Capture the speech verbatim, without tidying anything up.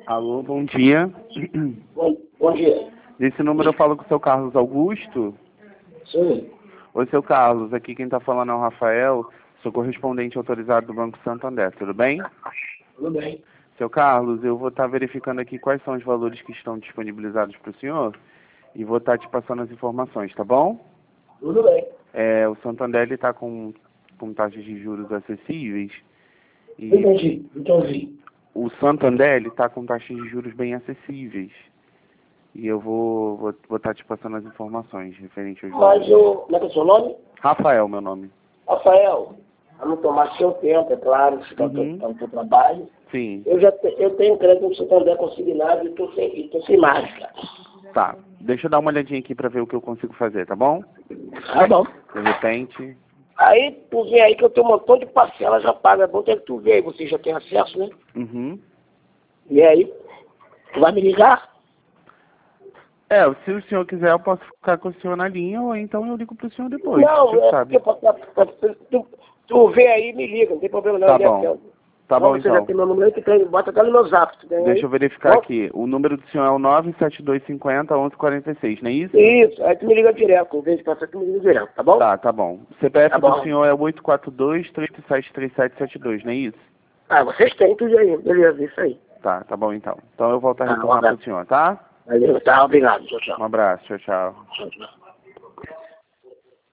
Alô, bom dia. Bom, bom dia. Nesse número eu falo com o seu Carlos Augusto. Sim. Oi, seu Carlos. Aqui quem está falando é o Rafael. Sou correspondente autorizado do Banco Santander. Tudo bem? Tudo bem. Seu Carlos, eu vou estar verificando aqui quais são os valores que estão disponibilizados para o senhor e vou estar te passando as informações, tá bom? Tudo bem. É, o Santander está com, com taxas de juros acessíveis. E Entendi, entendi. o Santander está com taxas de juros bem acessíveis. E eu vou vou, vou estar te passando as informações referentes aos Mas valores. eu... Como é que é o seu nome? Rafael, meu nome. Rafael, para não tomar seu tempo, é claro, que você está Uhum. no seu trabalho. Sim. Eu já te, eu tenho crédito no Santander consignado e estou sem, e tô sem mágica. Tá. Deixa eu dar uma olhadinha aqui para ver o que eu consigo fazer, tá bom? Tá bom. De repente. Aí tu vê aí que eu tenho um montão de parcela já paga. É bom ter que tu ver aí, você já tem acesso, né? Uhum. E aí, tu vai me ligar? É, se o senhor quiser, eu posso ficar com o senhor na linha ou então eu ligo pro senhor depois. o Não, senhor é sabe. porque tu, tu vê aí e me liga, não tem problema não. Tá né? bom. Tá Bom, bom, você já então. tem meu número aí, tu tem, bota até no meu zap, tu tem aí? Deixa eu verificar Bom, aqui. O número do senhor é o nove sete dois cinco zero, onze quarenta e seis, não é isso? Isso, aí tu me liga direto, em vez de passar, tu me liga direto, tá bom? Tá, tá bom. O C P F Tá do bom. senhor é oito quatro dois, três sete três sete sete dois, não é isso? Ah, vocês têm tudo aí, beleza, isso aí. Tá, tá bom então. Então eu volto a Tá, um retornar pro abraço. senhor, tá? Valeu, tá, obrigado, tchau, tchau. Um abraço, tchau, tchau. Tchau, tchau.